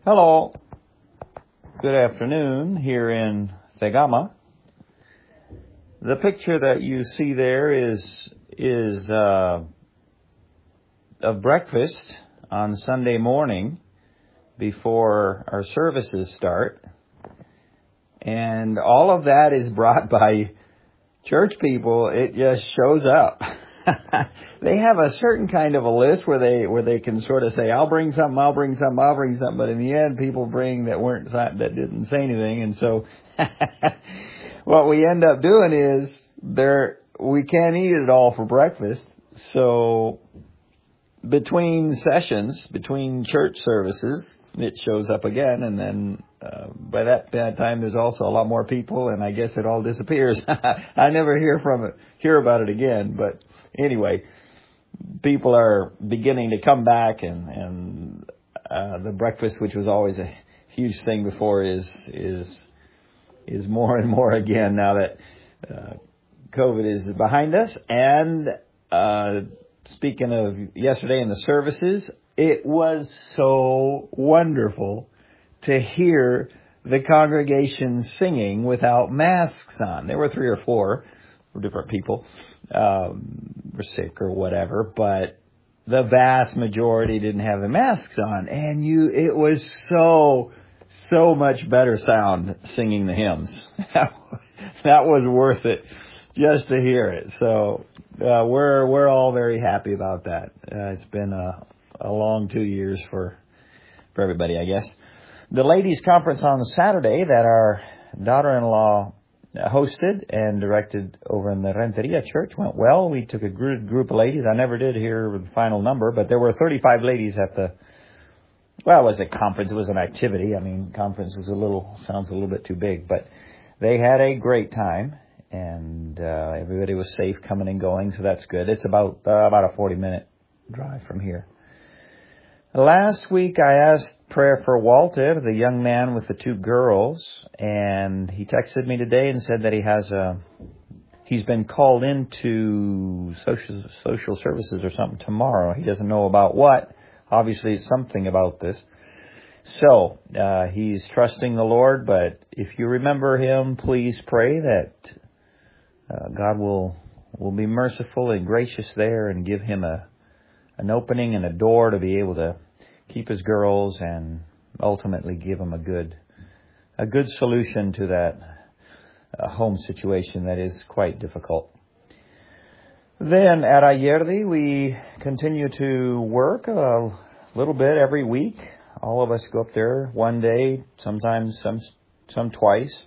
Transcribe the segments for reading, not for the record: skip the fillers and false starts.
Hello. Good afternoon here in Tegama. The picture that you see there is of breakfast on Sunday morning before our services start. And all of that is brought by church people. It just shows up. They have a certain kind of a list where they can sort of say, I'll bring something. But in the end, people bring that didn't say anything. And so what we end up doing is we can't eat it all for breakfast. So between sessions, between church services, it shows up again. And then by that time, there's also a lot more people. And I guess it all disappears. I never hear about it again. But anyway, people are beginning to come back, and the breakfast, which was always a huge thing before, is more and more again now that COVID is behind us. And speaking of yesterday in the services, it was so wonderful to hear the congregation singing without masks on. There were 3 or 4 different people were sick or whatever, but the vast majority didn't have the masks on, and it was so much better sound singing the hymns. That was worth it just to hear it. So we're all very happy about that. It's been a long 2 years for everybody, I guess. The ladies' conference on Saturday that our daughter-in-law hosted and directed over in the Renteria Church went well. We took a group of ladies. I never did hear the final number, but there were 35 ladies at it was a conference. It was an activity. I mean, conference sounds a little bit too big, but they had a great time, and everybody was safe coming and going, so that's good. It's about a 40-minute drive from here. Last week I asked prayer for Walter, the young man with the 2 girls, and he texted me today and said that he's been called into social services or something tomorrow. He doesn't know about what. Obviously it's something about this. So he's trusting the Lord, but if you remember him, please pray that God will be merciful and gracious there and give him an opening and a door to be able to keep his girls and ultimately give him a good solution to that home situation that is quite difficult. Then at Ayerdi, we continue to work a little bit every week. All of us go up there one day, sometimes some twice.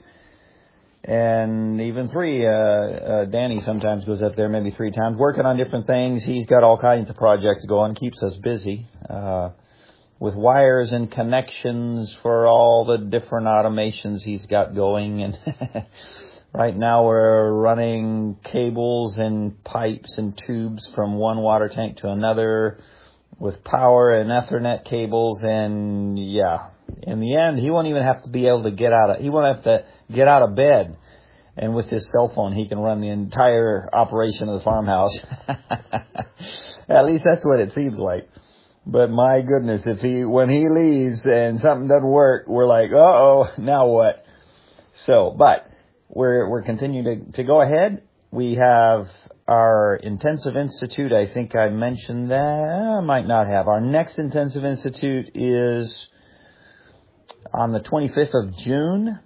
And even 3, Danny sometimes goes up there maybe 3 times, working on different things. He's got all kinds of projects going, keeps us busy with wires and connections for all the different automations he's got going. And right now we're running cables and pipes and tubes from one water tank to another with power and Ethernet cables. And yeah, in the end, he won't even have to be able to he won't have to get out of bed. And with his cell phone, he can run the entire operation of the farmhouse. At least that's what it seems like. But my goodness, when he leaves and something doesn't work, we're like, uh-oh, now what? So, but we're continuing to go ahead. We have our intensive institute. I think I mentioned that. I might not have. Our next intensive institute is on the 25th of June,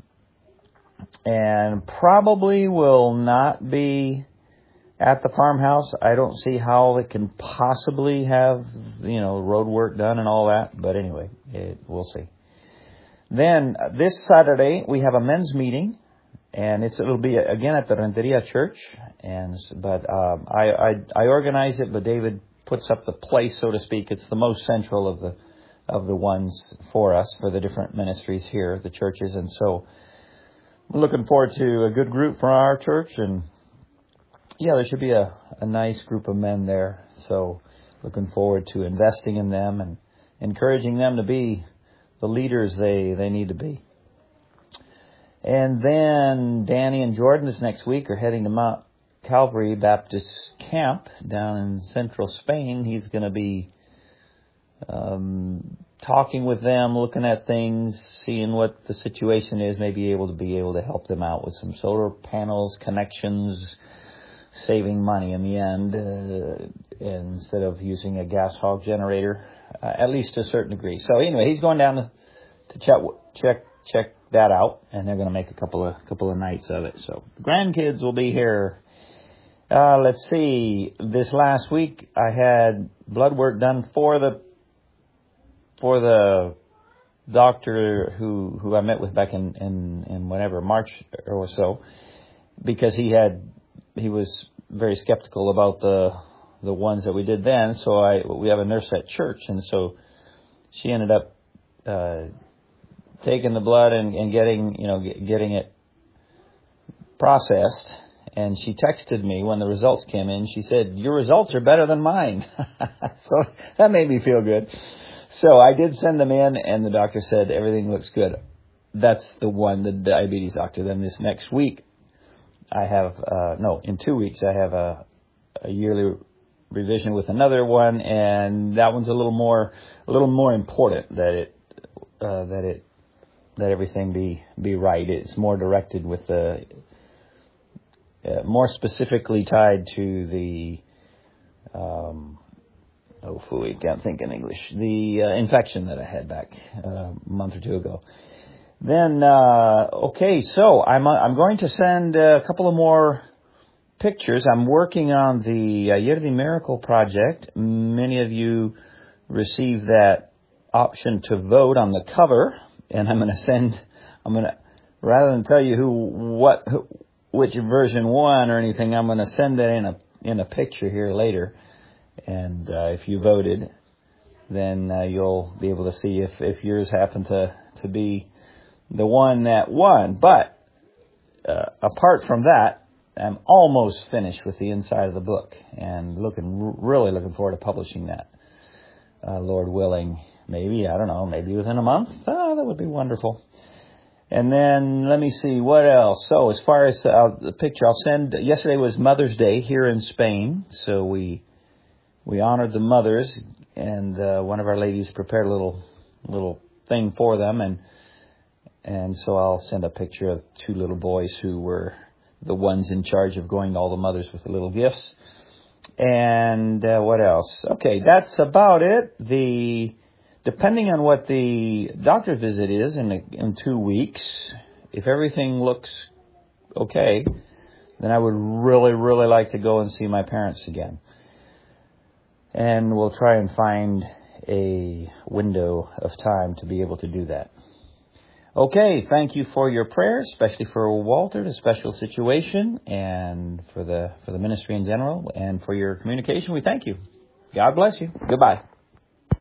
and probably will not be at the farmhouse. I don't see how it can possibly have, road work done and all that. But anyway, we'll see. Then this Saturday, we have a men's meeting, and it'll be again at the Renteria Church. But I organize it, but David puts up the place, so to speak. It's the most central of the ones for us, for the different ministries here, the churches. And so we're looking forward to a good group from our church. And yeah, there should be a nice group of men there. So looking forward to investing in them and encouraging them to be the leaders they need to be. And then Danny and Jordan this next week are heading to Mount Calvary Baptist Camp down in central Spain. He's going to be talking with them, looking at things, seeing what the situation is, maybe be able to help them out with some solar panels, connections, saving money in the end, instead of using a gas hog generator, at least to a certain degree. So anyway, he's going down to check that out, and they're going to make a couple of nights of it. So the grandkids will be here. Let's see. This last week, I had blood work done for the doctor who I met with back in whatever, March or so, because he was very skeptical about the ones that we did then. So we have a nurse at church, and so she ended up taking the blood and getting it processed. And she texted me when the results came in. She said, "Your results are better than mine." So that made me feel good. So I did send them in, and the doctor said everything looks good. That's the diabetes doctor. Then this next week, I have in 2 weeks I have a yearly revision with another one, and that one's a little more important that everything be right. It's more directed with the more specifically tied to the can't think in English. The infection that I had back a month or two ago. Then so I'm going to send a couple of more pictures. I'm working on the Yerdi Miracle Project. Many of you received that option to vote on the cover, and I'm going to rather than tell you which version won or anything, I'm going to send that in a picture here later. And if you voted, then you'll be able to see if yours happened to be the one that won. But apart from that, I'm almost finished with the inside of the book, and really looking forward to publishing that. Lord willing, maybe within a month. That would be wonderful. And then let me see what else. So as far as the picture, I'll send. Yesterday was Mother's Day here in Spain, so we honored the mothers, and one of our ladies prepared a little thing for them, and so I'll send a picture of two little boys who were the ones in charge of going to all the mothers with the little gifts. And what else? Okay, that's about it. Depending on what the doctor visit is in 2 weeks, if everything looks okay, then I would really, really like to go and see my parents again. And we'll try and find a window of time to be able to do that. Okay, thank you for your prayers, especially for Walter, the special situation, and for the ministry in general, and for your communication. We thank you. God bless you. Goodbye.